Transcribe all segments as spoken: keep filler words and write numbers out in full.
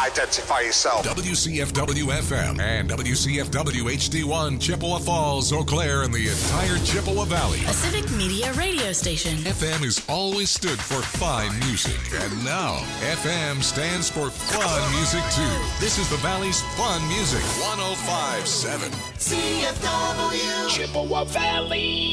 identify yourself. W C F W F M and W C F W H D one, Chippewa Falls, Eau Claire, and the entire Chippewa Valley. A civic media radio station. F M has always stood for fine music, and now F M stands for fun music too. This is the Valley's fun music. one oh five point seven C F W Chippewa Valley.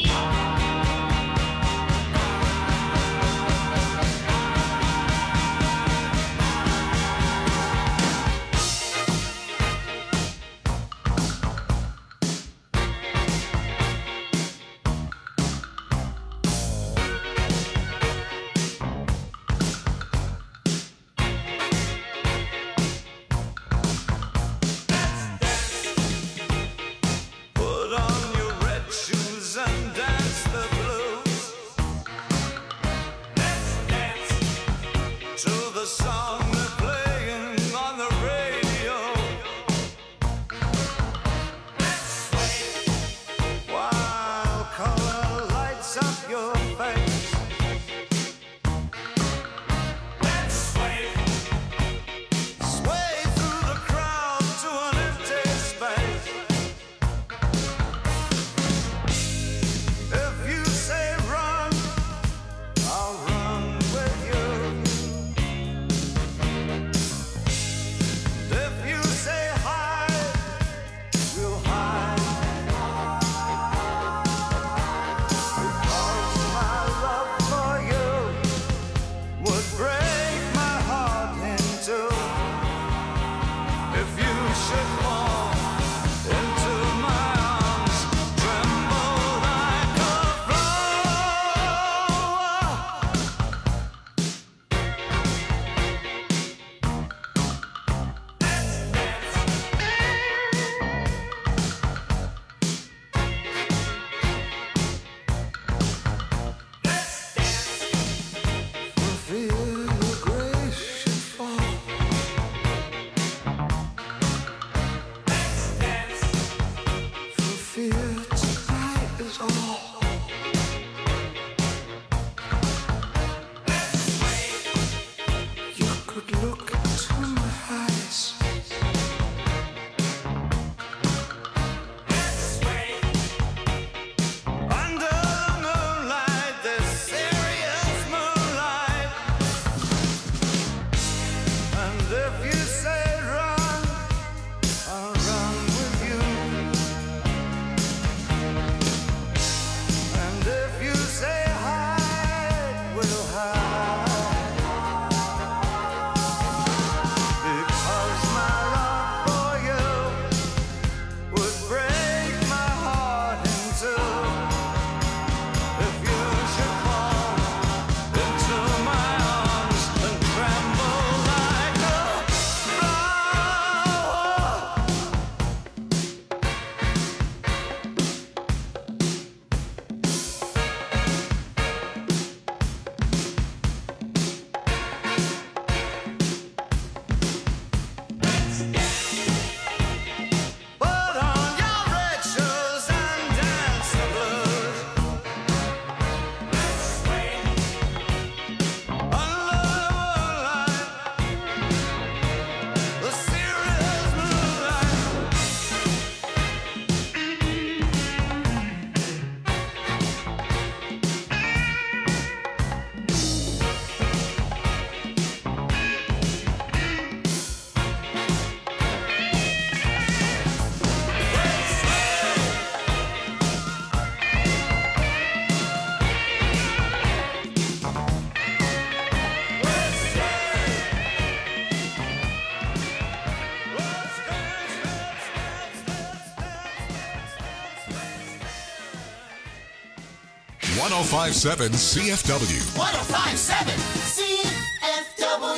one oh five point seven C F W. one oh five point seven C F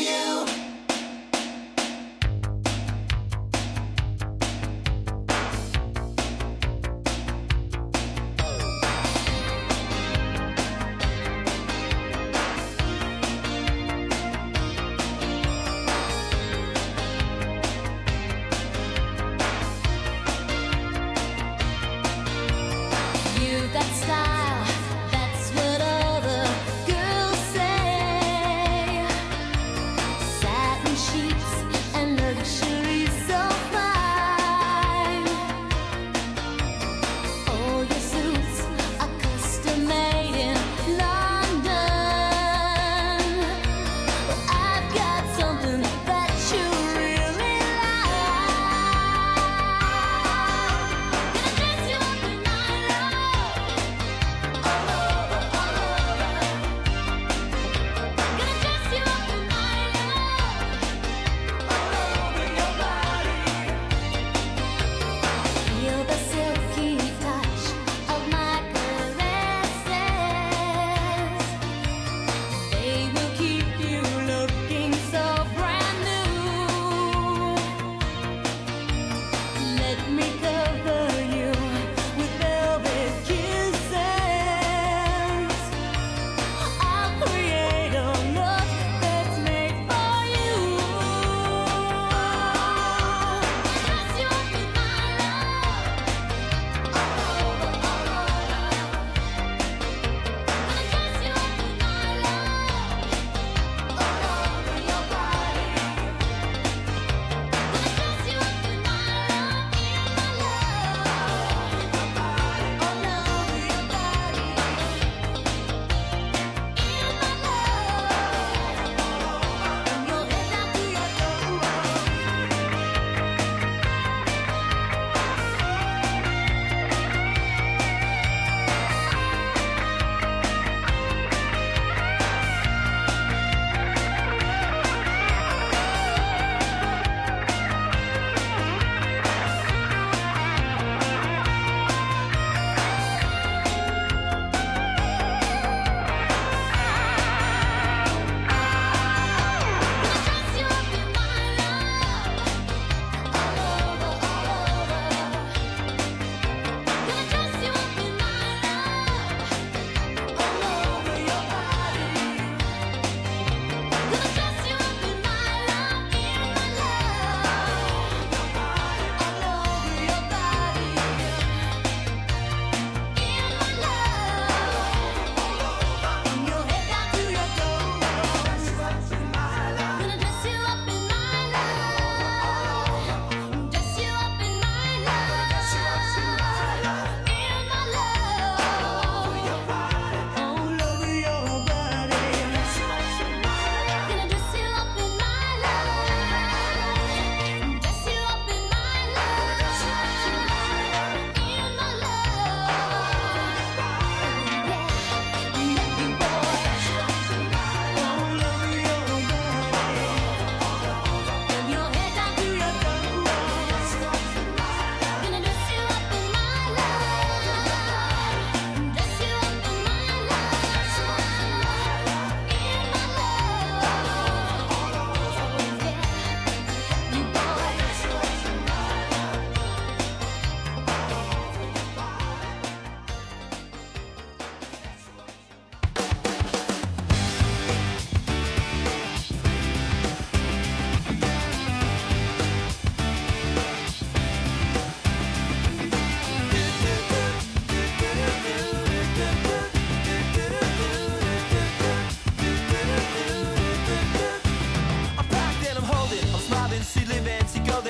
W. That's what all the girls say.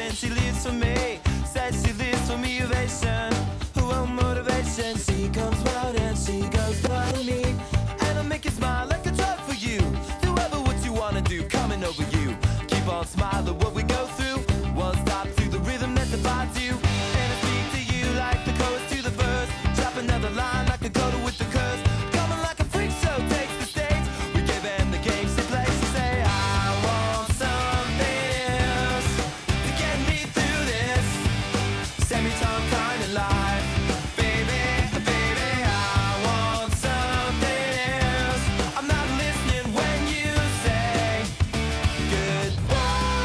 and she lives for me. Says she lives for me, ovation. Oh, motivation. She comes round and she goes round to me, and I'll make you smile like a drug for you. Do ever what you wanna do, coming over you. Keep on smiling what we go through. One stop to the rhythm that divides you, and I speak to you like the chorus to the verse. Drop another line like a coda with the curse. Coming like a freak show takes the stage. We give them the games to play. She say I want something else to get me through this semi-time kind of life. Baby, baby, I want something else. I'm not listening when you say goodbye.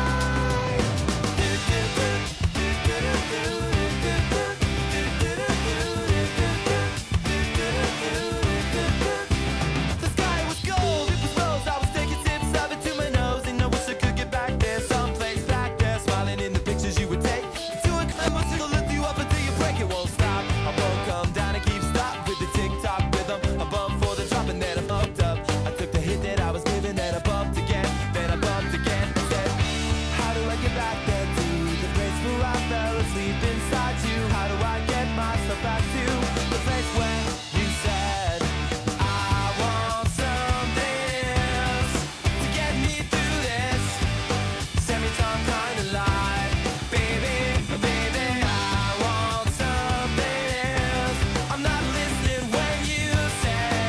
The sky was gold, it was rose. I was taking sips of it to my nose, and I wish I could get back there, someplace back there, smiling in the pictures you would take. To a climb, to lift you up until you break. It won't stop. I won't come down and keep stop with the tick-tock rhythm. I bumped for the drop and then I bumped up. I took the hit that I was given, then I bumped again, then I bumped again. Said, how do I get back there to the place where I fell asleep inside you? How do I get myself back to the place where you said I want something else to get me through this semi-time kind of life? Baby, baby, I want something else. I'm not listening when you say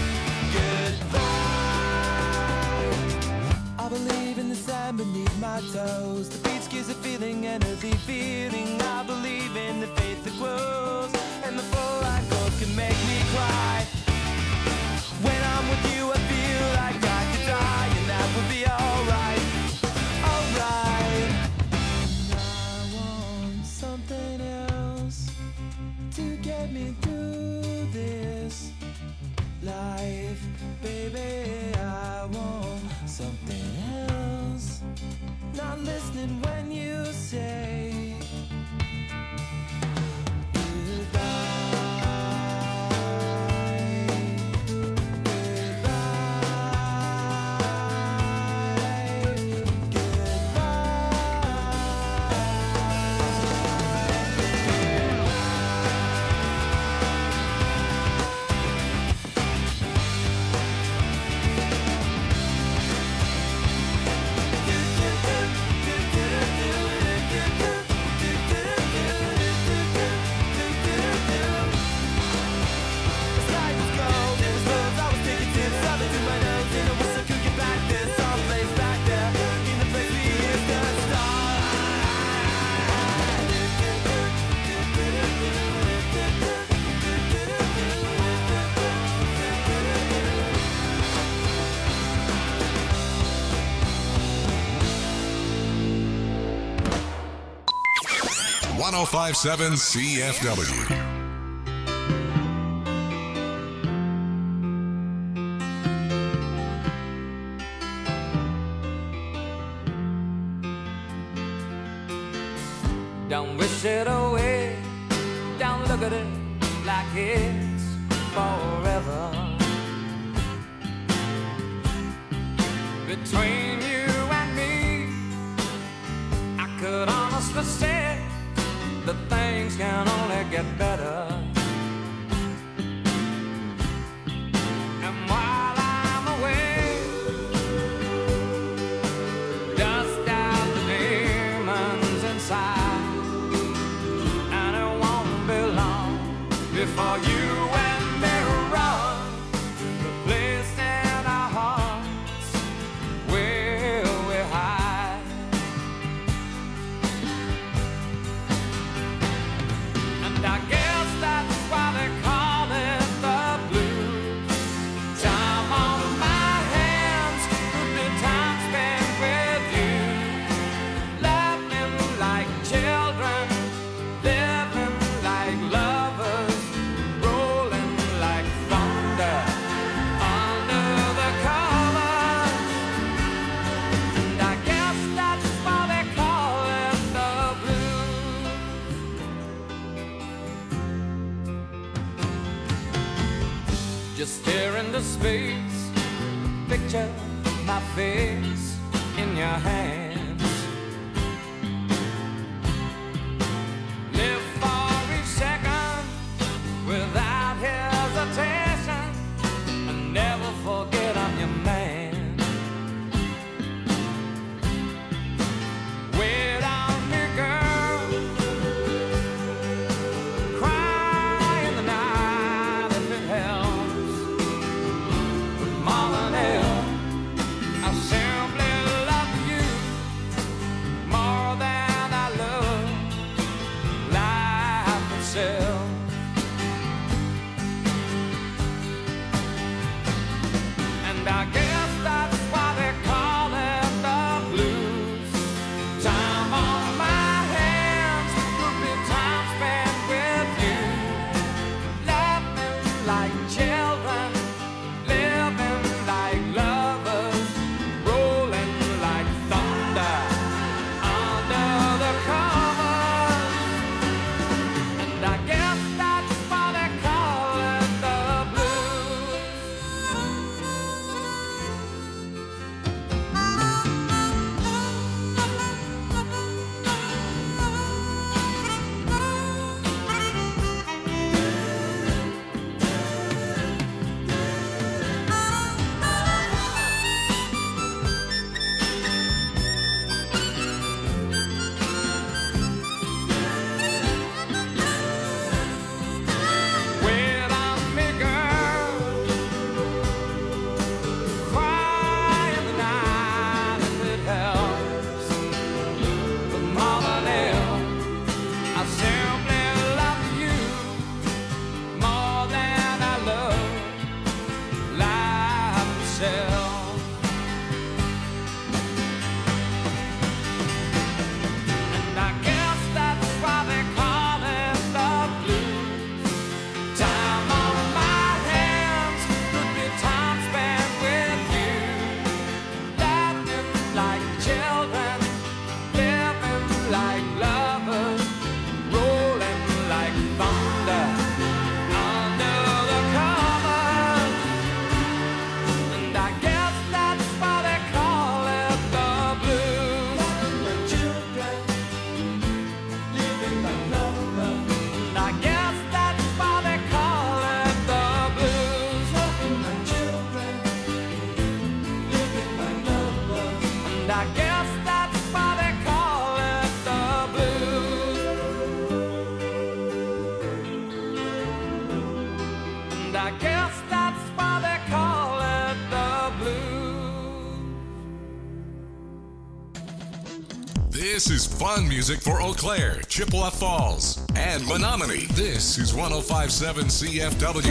goodbye. I believe in the sand beneath my toes. The beach gives a feeling, energy feeling. I believe in the faith that grows, and the full light goes can make me cry. When I'm with you, I feel like I could die, and that would be alright, alright. I want something else to get me through this life. Baby, I want something else. Not listening when you say one oh five point seven C F W. Don't wish it away. Don't look at it like it's forever. Between you and me, I could honestly say that things can only get better. And while I'm away, dust out the demons inside, and it won't be long before you and me run the place in our hearts where we hide. And I guess that's why they call it the blues. Time on my hands, good time spent with you, laughing like children, living like lovers, rolling like thunder under the covers. And I guess that's why they call it the blues. Just stare into space, picture my face in your hands. This is fun music for Eau Claire, Chippewa Falls, and Menominee. This is one oh five point seven C F W.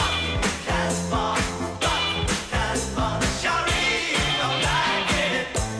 Shall we?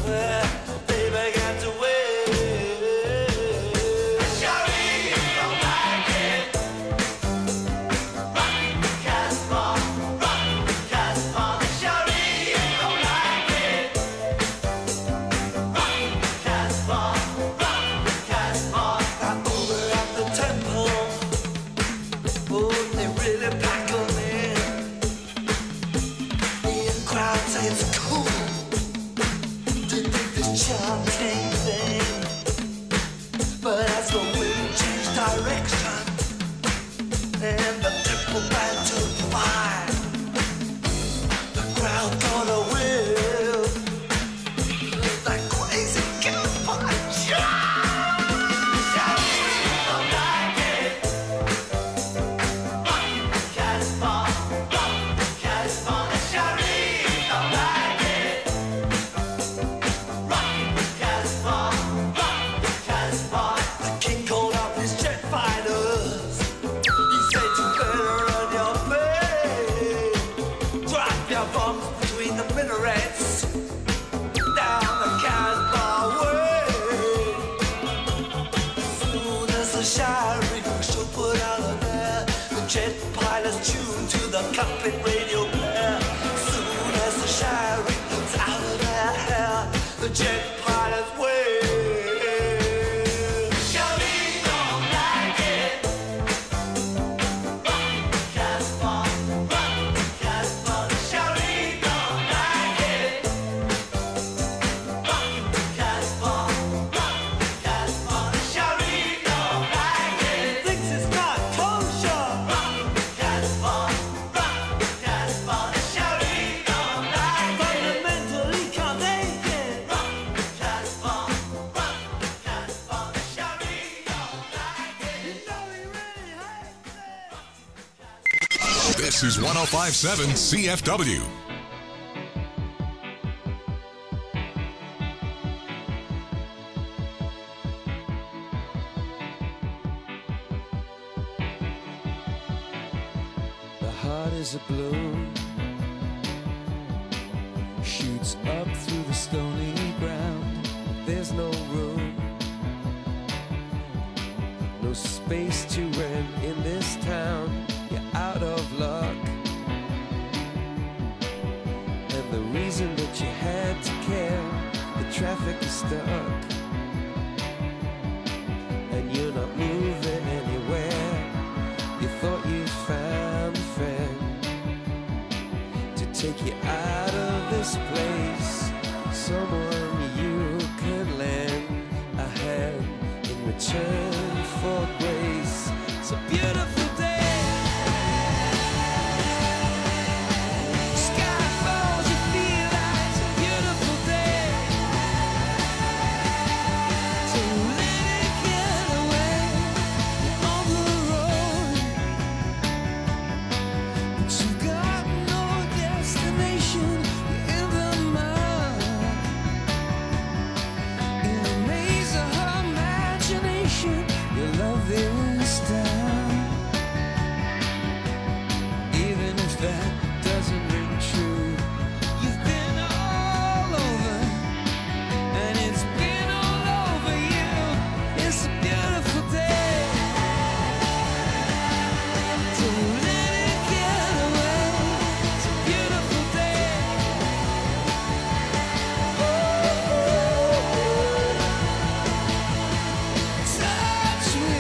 there, they began to wait. Shawty don't like it. Rock the Casbah, rock the Casbah. Shawty don't like it. Rock the Casbah, rock the Casbah. And over at the temple, oh, they really pack 'em in. The crowd say it's cool to think this chanting thing, but as the wind changed direction and the temple began to fire, the crowd got a whiff that crazy campfire. Shawty don't like it. Rock the Casbah, rock the Casbah. Shawty don't like it. Rock the Casbah, rock the Casbah. The king called up his jet fighters. He said you better run your face. Drop your bombs between the minarets. Down the Casbah way. Soon as the sheriff should put out of there, the jet pilots tuned to the cockpit radio blare. Soon as the sheriff was out of their hair, the jet pilots wave. Shawty don't like it. Rock the Casbah, rock the Casbah. Shawty don't like it. Rock the Casbah, rock the Casbah. Shawty don't like it. Thinks it's not kosher. Rock the Casbah, rock the Casbah. Shawty don't like it. Fundamentally can't take it. Rock the Casbah, rock the Casbah. Shawty don't like it. You know he really hates it. This is one oh five point seven C F W. The heart is a balloon, shoots up through the stony ground. There's no room, no space to rent in this town. You're out of luck, and the reason that you had to care, the traffic is stuck, and you're not moving anywhere. You thought you found a friend to take you out of this place, someone you could lend a hand in return for grace. It's a beautiful day. Sky falls, you feel like it's a beautiful day. So let it get away on the road. But you've got no destination. You're in the mud, in a maze of her imagination. Your love is down, even if that doesn't ring true. You've been all over, and it's been all over you. It's a beautiful day. So let it get away. It's a beautiful day. Touch me,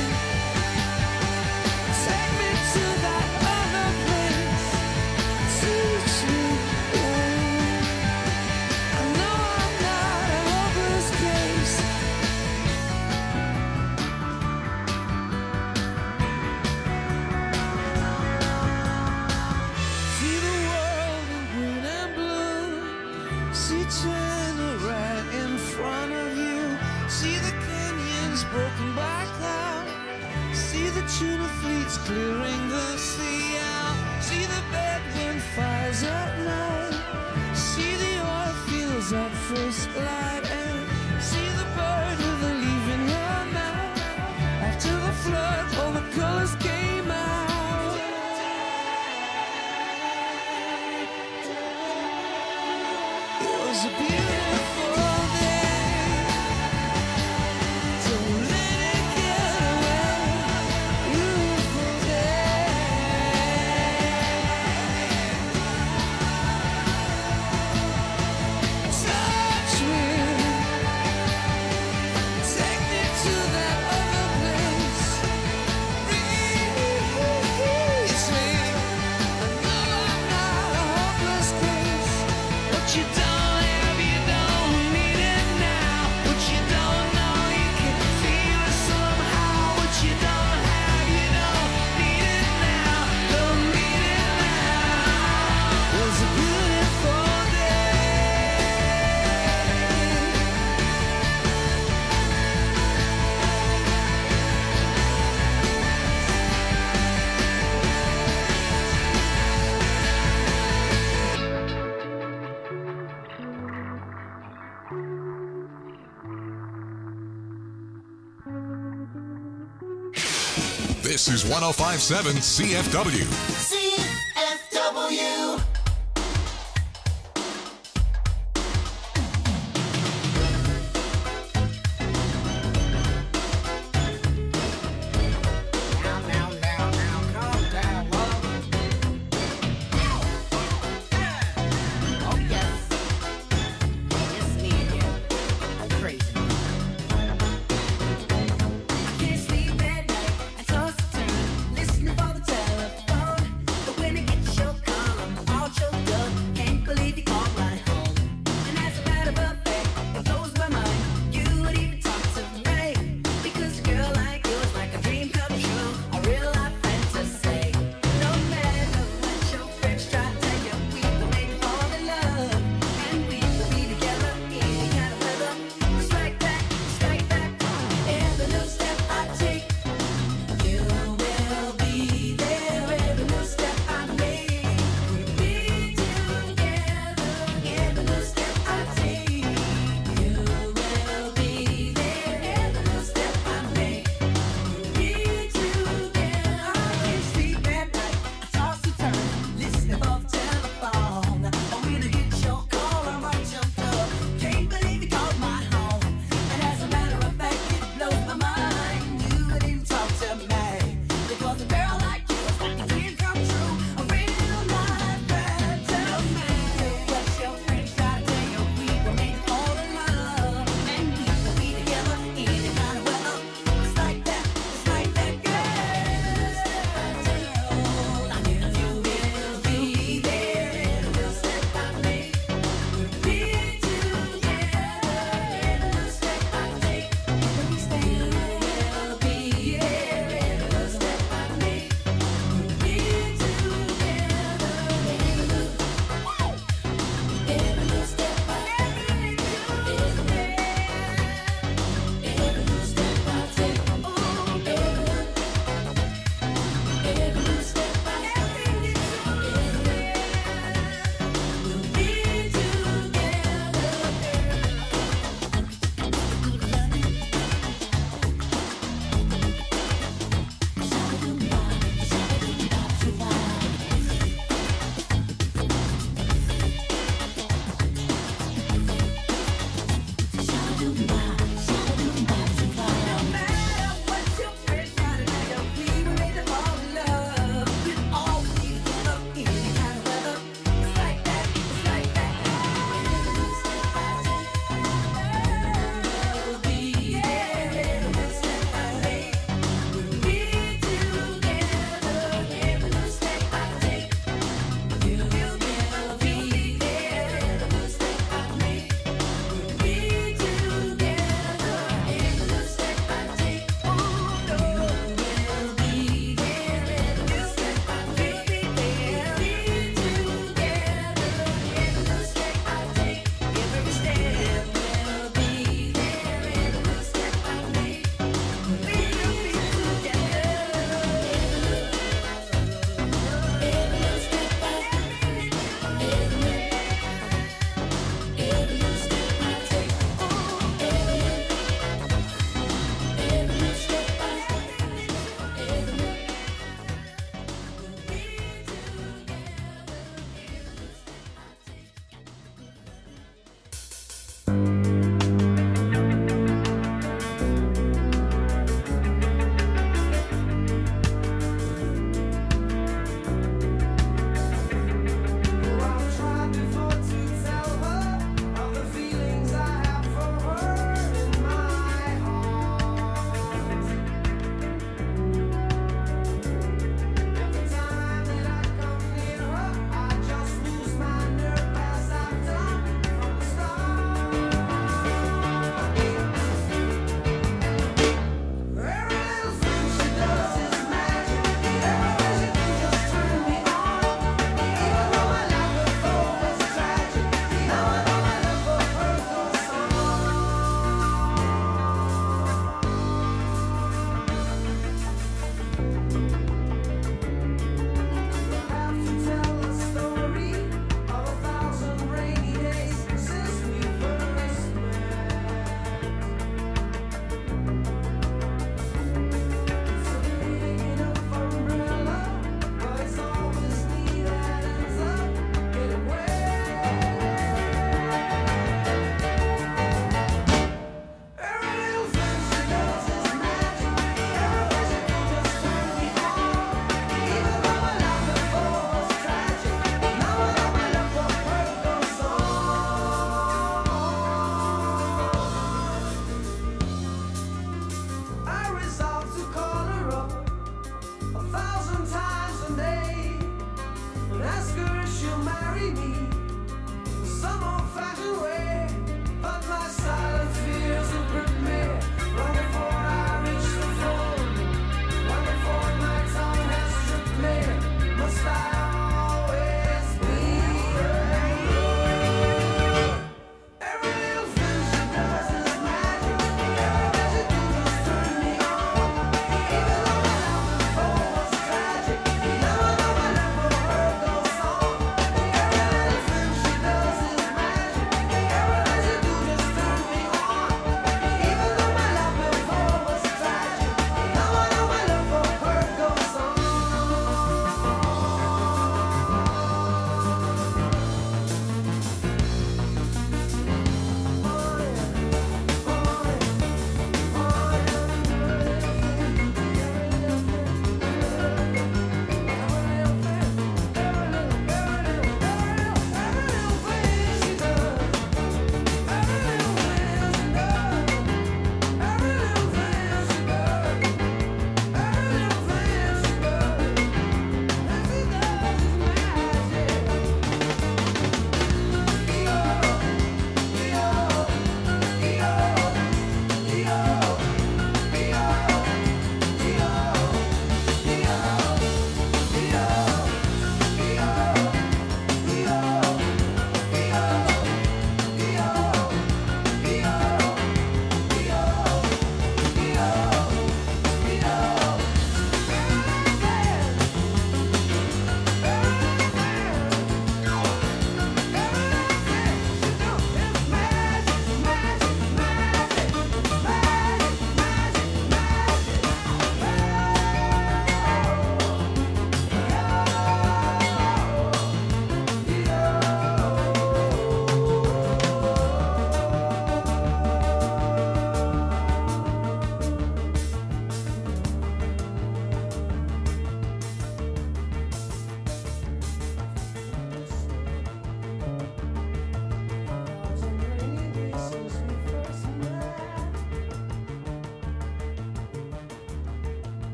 take me to that other place. Teach me, I know I'm not a hopeless case. See the world in green and blue. See China right in front of you. See the canyons broken by cloud. See the tuna fleets clearing the sea out. See the bedroom fires at night. See the oil fields at first light. And see the bird with a leaf in her mouth. After the flood, all the colors came out. It was a beautiful This is one oh five point seven C F W. C F W. Now, now, now, now, calm down, love. Oh, yes. It's me again. I'm crazy. Can't sleep at night. I toss and turn, listening for the telephone.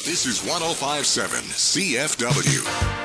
This is one oh five point seven C F W.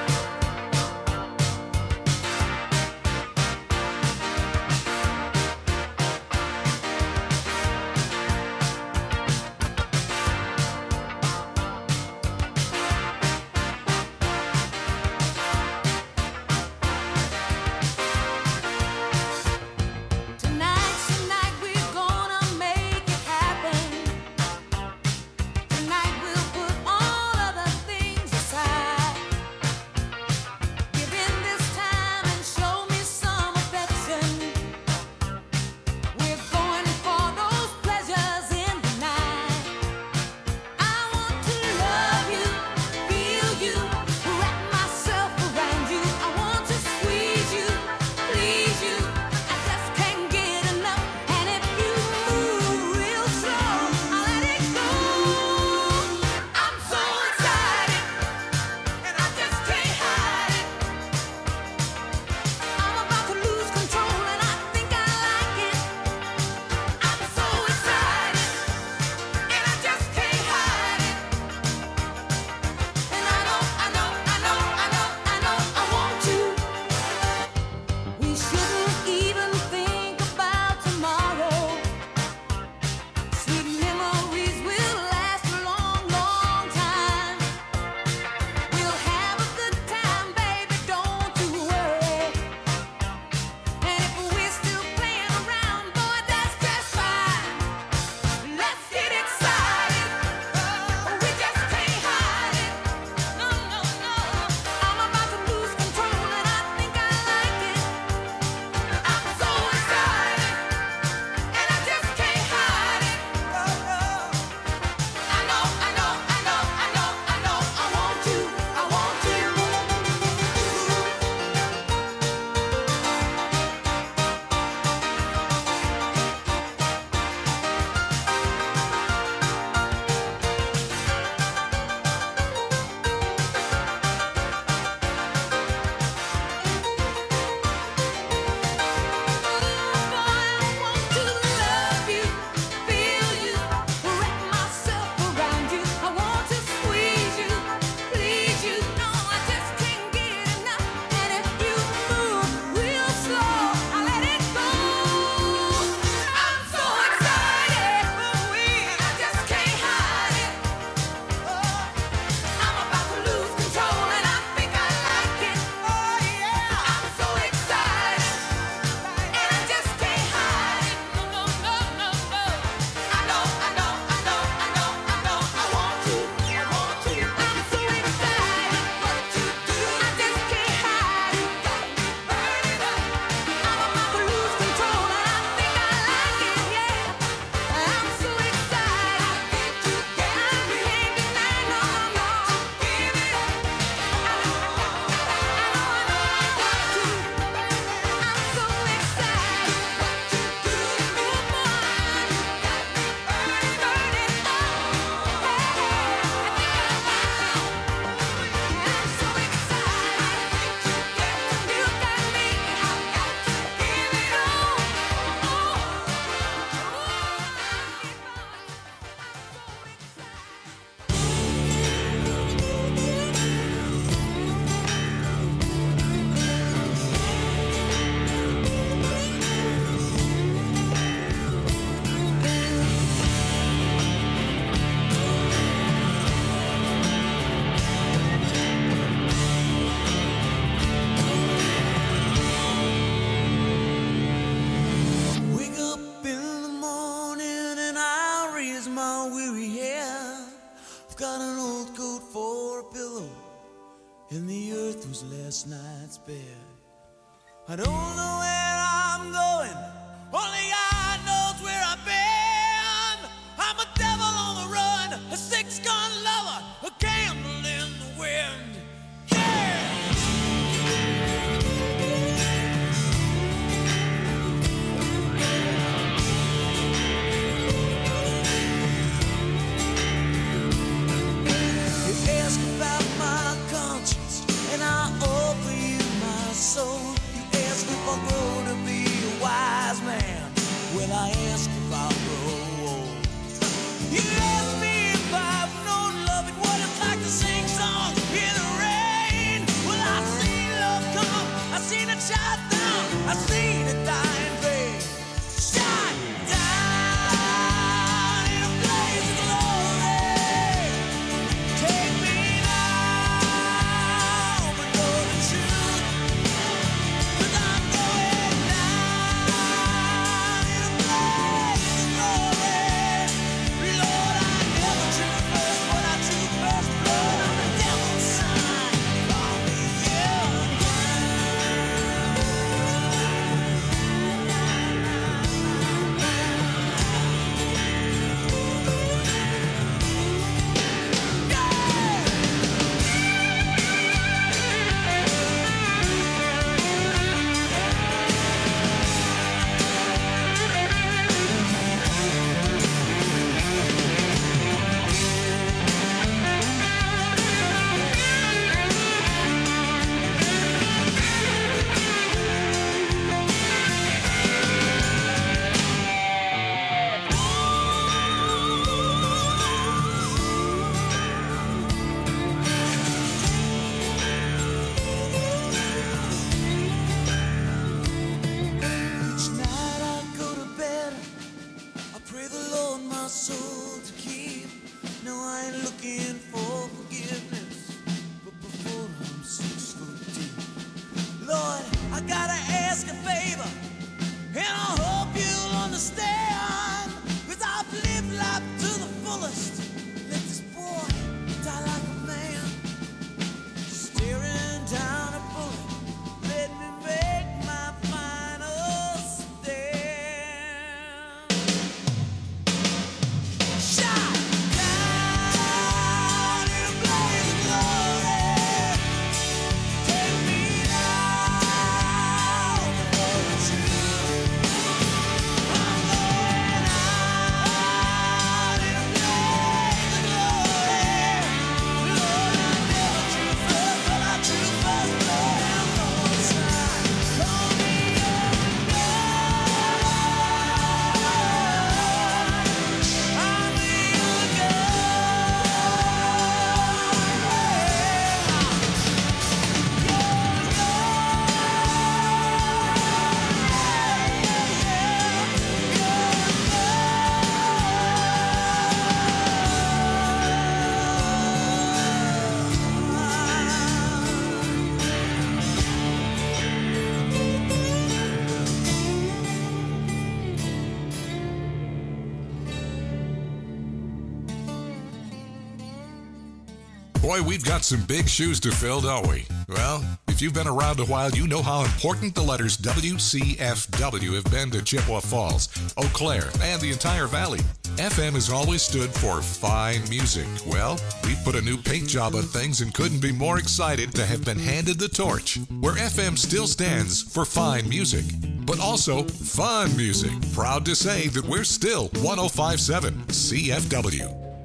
last night's bed. I don't know where I'm going, only God knows where I've been. I'm a devil on the run, a six-gun lover, a candle in the wind. ask a favor, and I hope you'll understand. Cause I've lived life to the fullest. Let this boy die like a man. Staring down a bullet, let me make my final stand. Shot down in a blaze of glory. Take me down for the truth. I'm going out in a blaze of glory. Lord, I never drew first, but I drew first blood and no one side. Call me up and I'm the young Boy, we've got some big shoes to fill, don't we? Well, if you've been around a while, you know how important the letters W C F W have been to Chippewa Falls, Eau Claire, and the entire valley. F M has always stood for fine music. Well, we put a new paint job on things and couldn't be more excited to have been handed the torch, where F M still stands for fine music, but also fun music. Proud to say that we're still one oh five point seven C F W.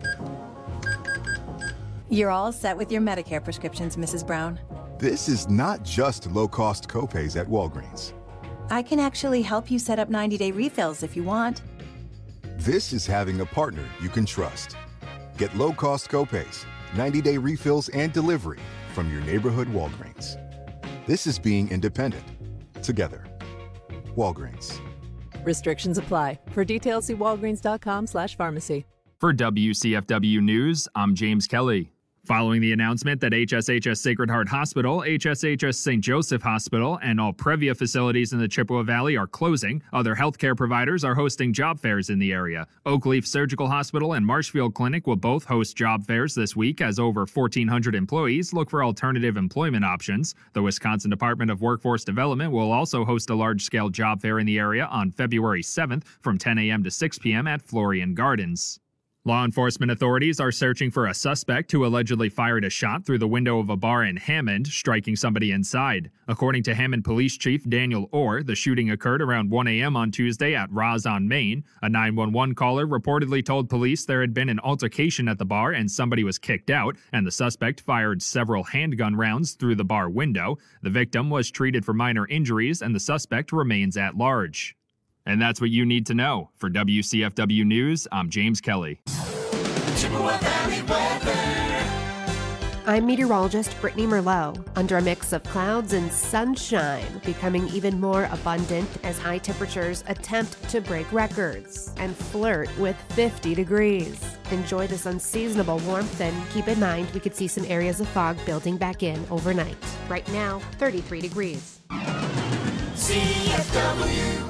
You're all set with your Medicare prescriptions, Missus Brown. This is not just low-cost copays at Walgreens. I can actually help you set up ninety-day refills if you want. This is having a partner you can trust. Get low-cost copays, ninety-day refills, and delivery from your neighborhood Walgreens. This is being independent. Together. Walgreens. Restrictions apply. For details, see walgreens.com slash pharmacy. For W C F W News, I'm James Kelly. Following the announcement that H S H S Sacred Heart Hospital, H S H S Saint Joseph Hospital, and all Previa facilities in the Chippewa Valley are closing, other healthcare providers are hosting job fairs in the area. Oakleaf Surgical Hospital and Marshfield Clinic will both host job fairs this week as over fourteen hundred employees look for alternative employment options. The Wisconsin Department of Workforce Development will also host a large-scale job fair in the area on February seventh from ten a.m. to six p.m. at Florian Gardens. Law enforcement authorities are searching for a suspect who allegedly fired a shot through the window of a bar in Hammond, striking somebody inside. According to Hammond Police Chief Daniel Orr, the shooting occurred around one a.m. on Tuesday at Roz on Main. A nine one one caller reportedly told police there had been an altercation at the bar and somebody was kicked out, and the suspect fired several handgun rounds through the bar window. The victim was treated for minor injuries, and the suspect remains at large. And that's what you need to know. For W C F W News, I'm James Kelly. Chippewa Valley weather. I'm meteorologist Brittany Merlot. Under a mix of clouds and sunshine, becoming even more abundant as high temperatures attempt to break records and flirt with fifty degrees. Enjoy this unseasonable warmth and keep in mind we could see some areas of fog building back in overnight. Right now, thirty-three degrees. C F W.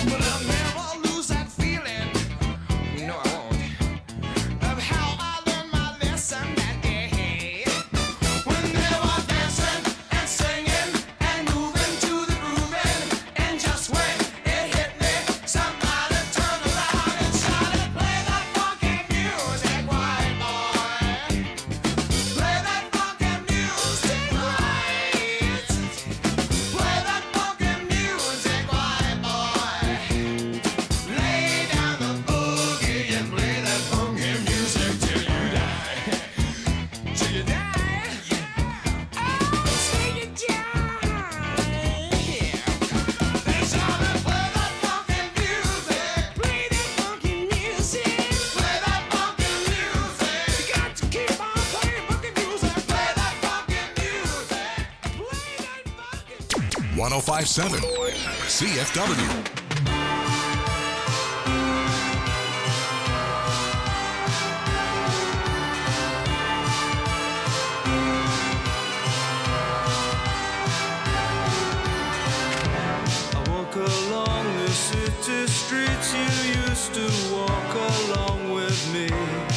But I'll never lose that feeling. No, I won't. Of how I learned my lesson that day. When they were dancing and singing and moving to the grooving. And just when it hit me, somebody turned around and shouted, play that funky music, white boy. Play that funky music, right. Play that funky music, white boy. Lay down the boogie and play that funky music till you die. Till you die. Oh, till you die. They shouted, play that funky music. Play that funky music. Play that funky music. You got to keep on playing funky music. Play that funky music. Play that funky one oh five point seven C F W. I walk along the city streets you used to walk along with me.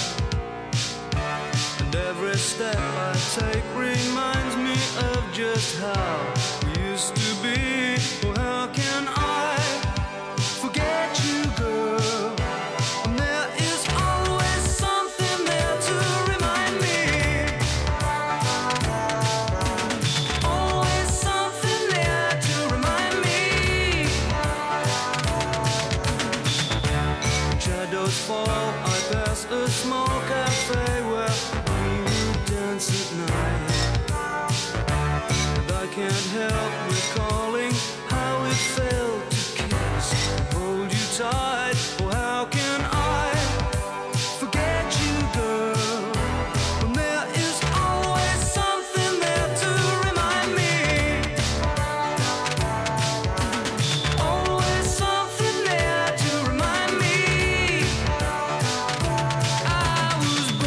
And every step I take reminds me of just how we used to be. Oh, how can I forget you, girl? And there is always something there to remind me. Always something there to remind me. When shadows fall, I pass a small cafe where we would dance at night. And I can't help recalling how it felt to kiss and hold you tight. Oh, how can I forget you, girl? When there is always something there to remind me. Always something there to remind me. I was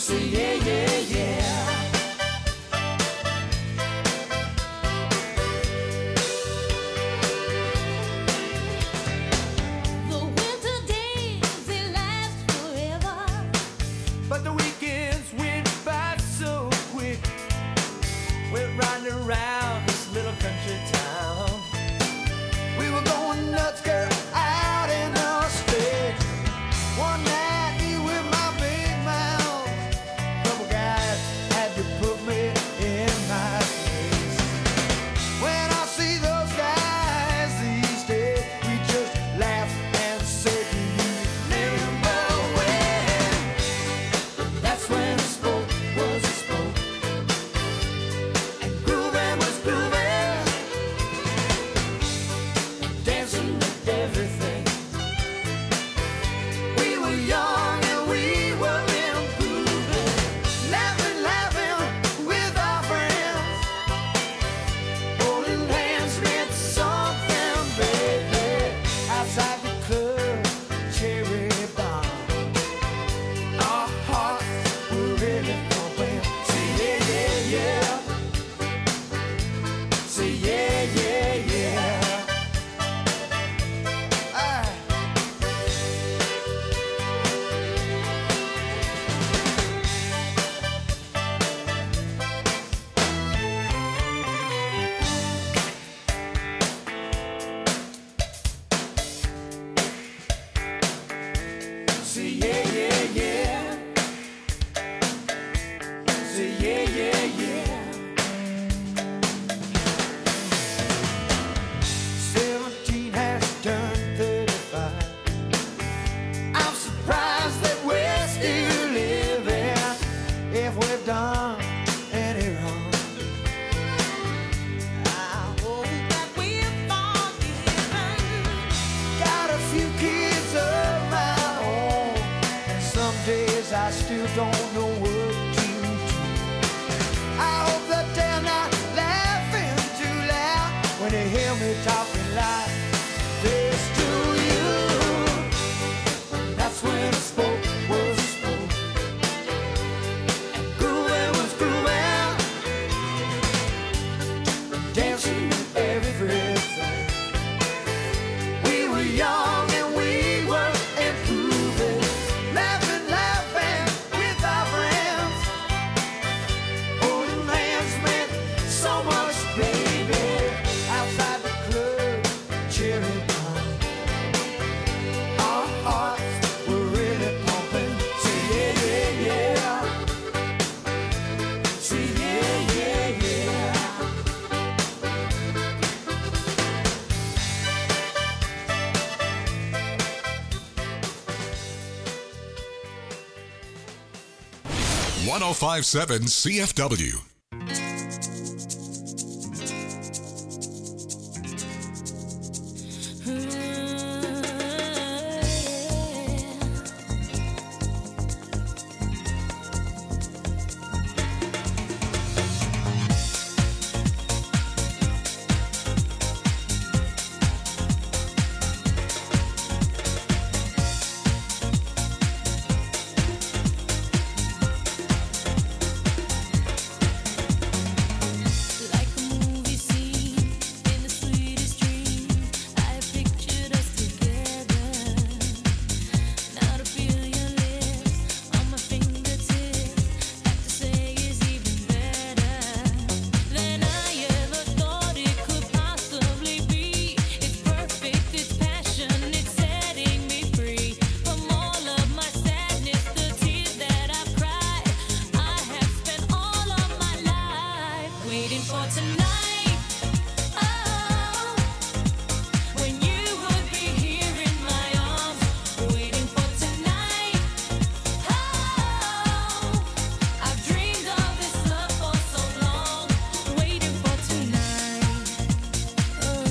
Say yeah, yeah, yeah. The winter days, they last forever. But the weekends went by so quick. We're riding around this little country town. We were going nuts, girl, out in the sticks. One night, you with my big mouth. Couple guys had to put me in my place. When I see those guys these days, we just laugh and say, do you remember when? That's when sport was sport. And grooving was grooving. Dancing with everything. We were young and we were improving. Laughing, laughing with our friends. Holding hands meant something, baby. Outside the club, cherry bomb. Our hearts were really pumping. Say yeah, yeah, yeah. Say yeah, yeah, yeah. Ah. Say yeah, yeah, yeah. Say yeah, yeah, yeah. Seventeen has turned thirty-five. I'm surprised that we're still living. If we've done any wrong, I hope that we're forgiven. Got a few kids of my own, and some days I still don't know what to do. I hope that they're not laughing too loud when they hear me talking like this to you. That's when a sport was a sport. And grooving was grooving. Dancing with everything. We were young and we were improving. Laughing, laughing with our friends. Holding hands meant so much, baby. Outside the club, cherry bomb. Our hearts were really pumping. Say yeah, yeah, yeah. Say yeah, yeah, yeah. ten fifty-seven C F W.